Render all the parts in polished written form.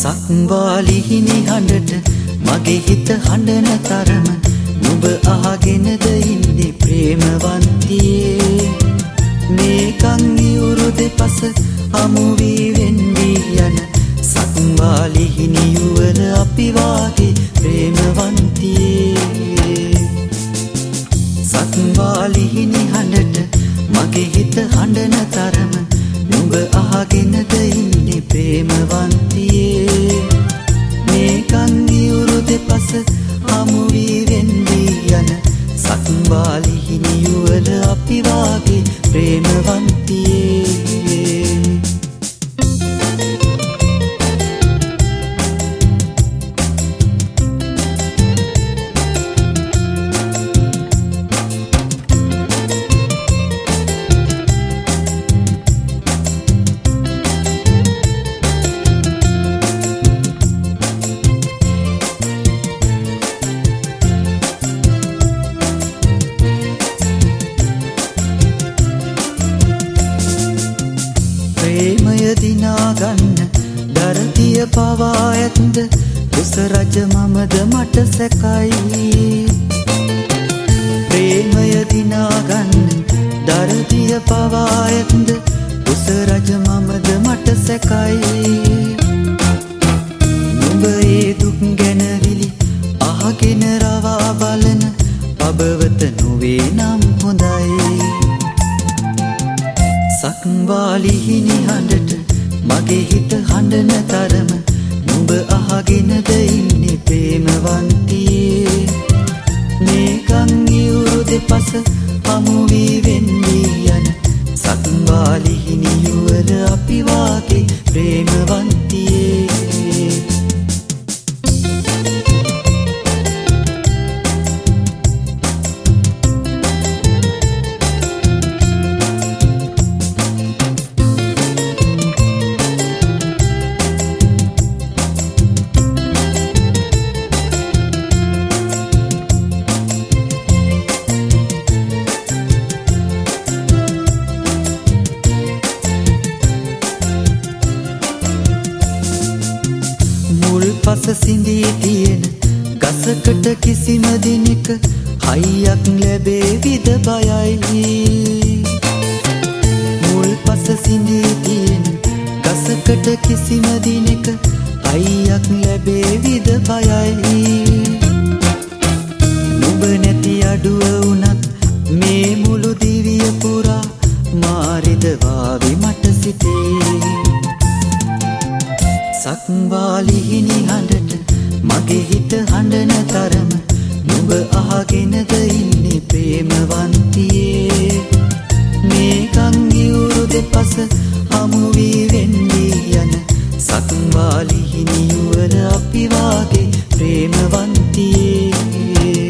සක්වාලිහිනි හඬට මගේ හිත හඬන තරම නුඹ අහගෙනද ඉන්නේ ප්‍රේමවන්තියේ මේ කන් ඉවුරු දෙපස හමු වී වෙන්වී යන සක්වාලිහිනි යුවල අපි වාගේ ප්‍රේමවන්තියේ සක්වාලිහිනි හඬට මගේ හිත හඬන තරම නුඹ අහගෙනද ඉන්නේ ප්‍රේමවන්තියේ මේ කන් ඉවුරු දෙපස හමු වී වෙන්වී යන සක්වාලිහිනි යුවල අපි වාගේ ප්‍රේමවන්තියේ ප්‍රේමය දිනාගන්න දරතිය පවා ඇත්ද කුස රජ මමද මට සැකයි ප්‍රේමය දිනාගන්න දරතිය පවා ඇත්ද කුස රජ මමද මට සැකයි නුඹ ඒ දුක් ගැනවිලි අහගෙන රවා බලන පබවත නොවේ නම් හොඳයි සක්වාලිහිනි හඬට මගේ හිත හඬන තරම නුඹ අහගෙනද ඉන්නේ ප්‍රේමවන්තියේ මේ කන් ඉවුරු දෙපස හමු වී වෙන්වී යන සක්වාලිහිනි යුවල අපි වාගේ ප්‍රේමවන්තියේ පස සිඳී තියෙන ගසකට කිසිම දිනක හයියක් ලැබේවිද බයයි මුල් පස සිඳී තියෙන ගසකට කිසිම දිනක හයියක් ලැබේවිද බයයි නුඹ නැති අඩුව වුණත් මේ මුළු දිවිය පුරා මාරිදවාවි මට සිතේ සක්වාලිහිනි හඬට මගේ හිත හඬන තරම නුඹ අහගෙනද ඉන්නේ ප්‍රේමවන්තියේ මේ කන් ඉවුරු දෙපස හමු වී වෙන්වී යන සක්වාලිහිනි යුවල අපි වාගේ ප්‍රේමවන්තියේ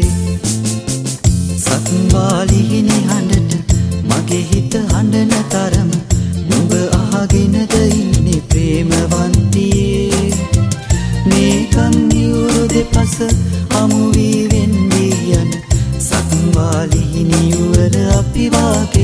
සක්වාලිහිනි හඬට මගේ හිත හඬන තරම නුඹ අහගෙනද ඉන්නේ ප්‍රේමවන්තියේ මේ කන් ඉවුරු දෙපස හමු වී වෙන්වී යන සක්වාලිහිනි යුවල අපි වාගේ